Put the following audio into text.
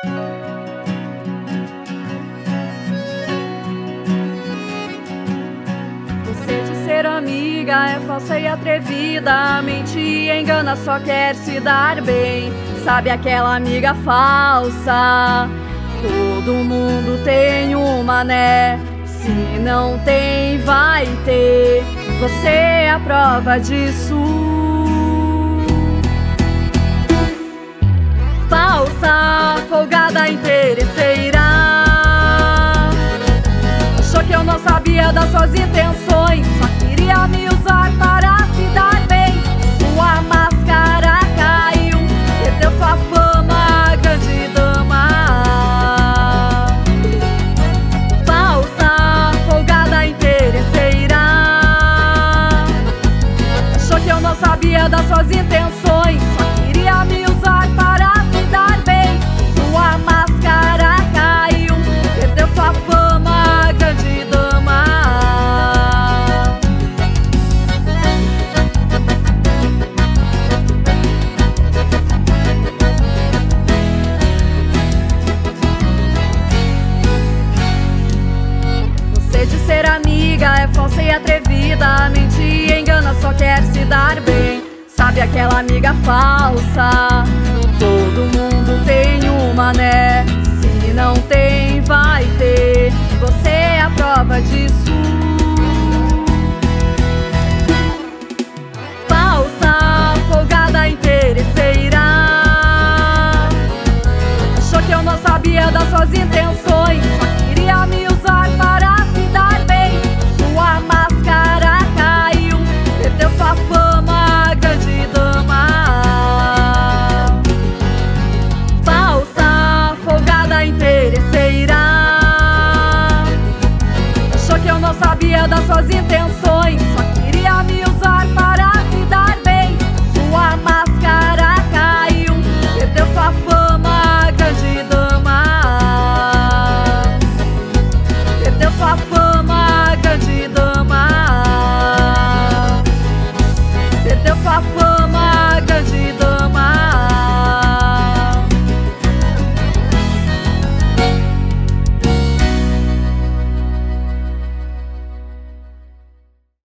Você de ser amiga é falsa e atrevida, mente e engana, só quer se dar bem. Sabe aquela amiga falsa? Todo mundo tem uma, né? Se não tem, vai ter. Você é a prova disso. Falsa, folgada, interesseira. Achou que eu não sabia das suas intenções, só queria me usar para se dar bem. Sua máscara caiu, perdeu sua fama, grande dama. Falsa, folgada, interesseira. Achou que eu não sabia das suas intenções, só queria me usar para se dar bem. Sua máscara caiu, perdeu sua fama, grande dama. Você de ser amiga é falsa e atrevida, mente e engana, só quer se dar bem. Sabe aquela amiga falsa? Todo mundo tem uma, né? Se não tem, vai ter. Você é a prova disso. Falsa, folgada, interesseira. Achou que eu não sabia das suas intenções, só queria me usar para se dar bem. Sua máscara caiu, perdeu sua fama, grande dama. Falsa, folgada, interesseira. Achou que eu não sabia das suas intenções,